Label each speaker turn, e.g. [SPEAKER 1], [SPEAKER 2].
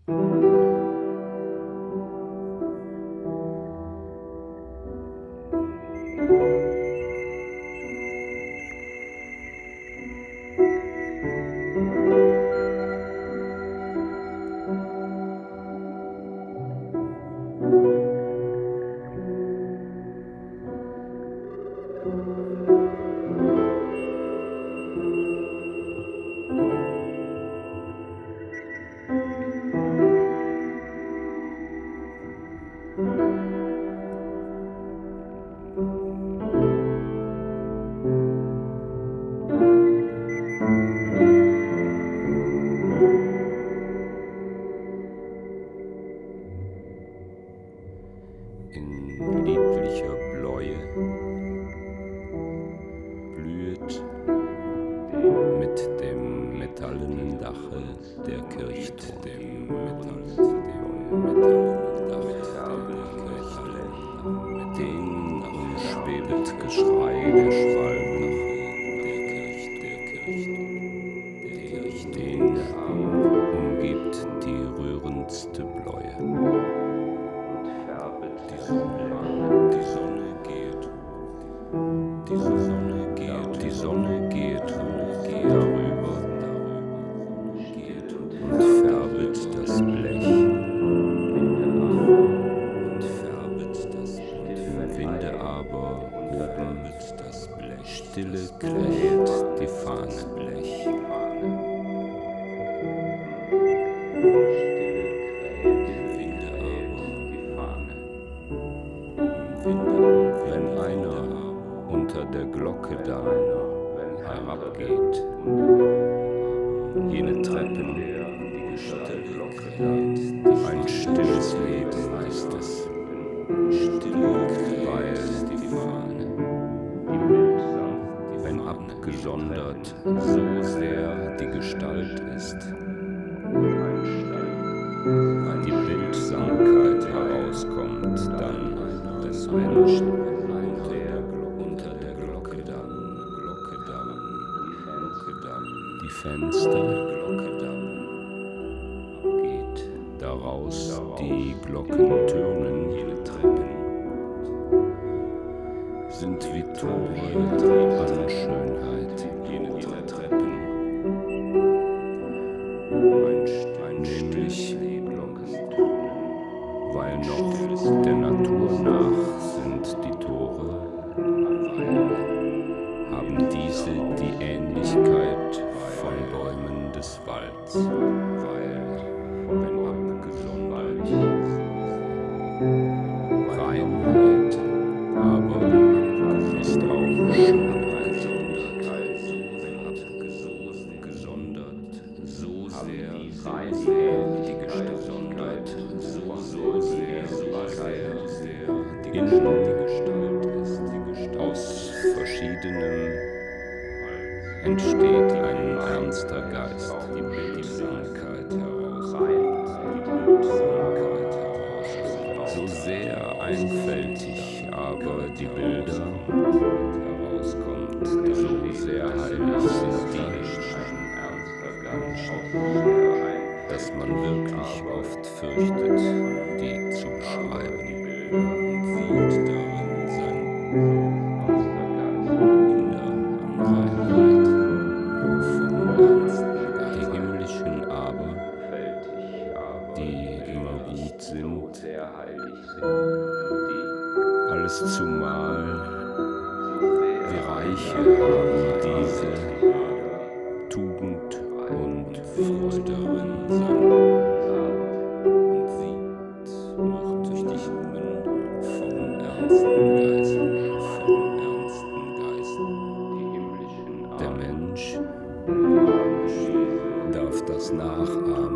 [SPEAKER 1] In lieblicher Bläue blühet mit dem metallenen Dache der Kirchturm, den umschwebet Geschrei der Schwalben, den umgibt die rührendste Bläue. Die Sonne geht darüber und färbet das Blech. Im Winde aber oben stille kräht die Fahne. Wenn einer unter der Glocke dann herabgeht, jene Treppen, ein stilles Leben ist es, weil wenn abgesondert so sehr die Gestalt ist, die Bildsamkeit herauskommt dann des Menschen unter der Glocke dann, die Fenster, geht daraus die Glocken tönen, jene Treppen sind wie Tore an Schönheit, jene Treppen, nämlich weil noch der Natur nach sind die Tore, haben diese die Ähnlichkeit von Bäumen des Walds, weil, wenn abgesondert, Reinheit aber ist auch Schönheit, wenn abgesondert, so sehr die Gestalt, so sehr innen aus verschiedenem entsteht ein ernster Geist, die Bildsamkeit heraus, so sehr einfältig aber die Bilder herauskommt, so sehr heilig sind die, dass man wirklich oft fürchtet, die zu beschreiben. Und sieht darin sein Reinheit vom die himmlischen aber, die immer gut sind, alles zumal wie Reiche haben diese Tugend und Freude darin sein. Und sieht noch durch die Himmel vom ernsten Geist, der Mensch darf das nachahmen.